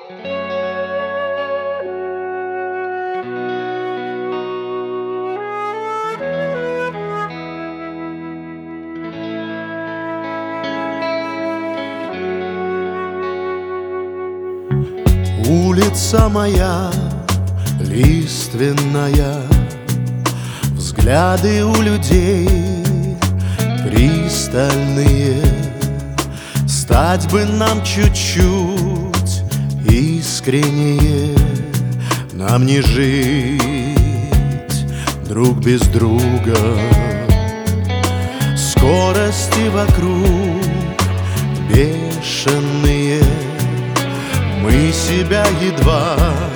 Улица моя лиственная, взгляды у людей пристальные. Стать бы нам чуть-чуть искреннее, нам не жить друг без друга. Скорости вокруг бешеные, мы себя едва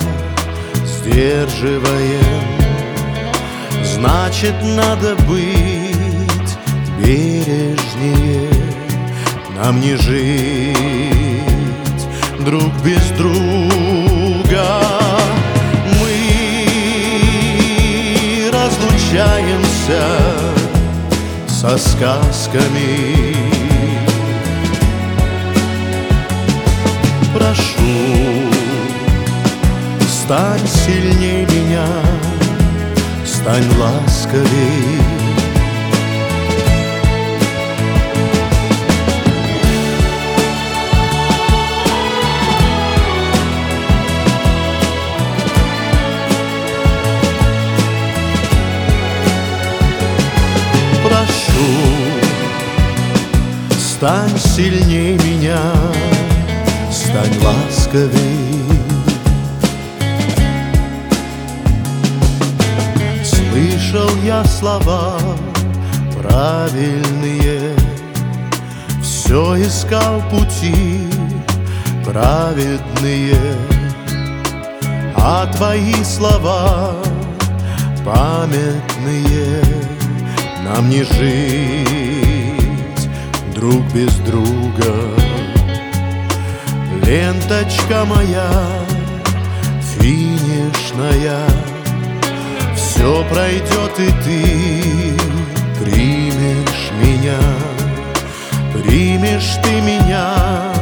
сдерживаем. Значит, надо быть бережнее, нам не жить друг без друга. Мы разлучаемся со сказками. Прошу, стань сильней меня, стань ласковей. Прошу, стань сильней меня, стань ласковей. Слышал я слова правильные, все искал пути праведные, а твои слова памятные, нам не жить друг без друга. Ленточка моя финишная, все пройдет, и ты примешь меня. Примешь ты меня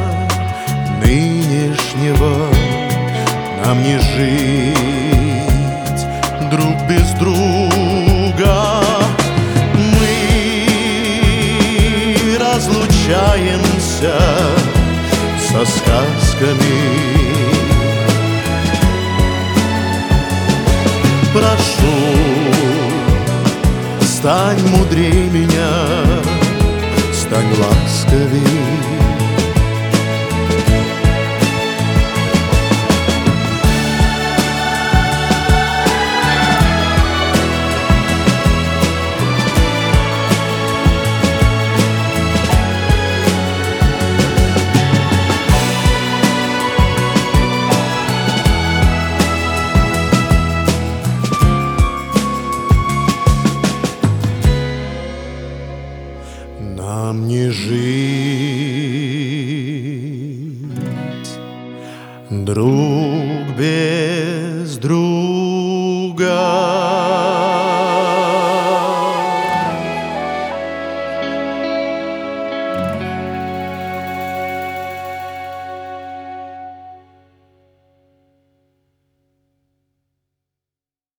нынешнего, нам не жить друг без друга. Мы разлучаемся со сказками. Прошу, стань мудрей меня, стань ласковей. Нам не жить друг без друга.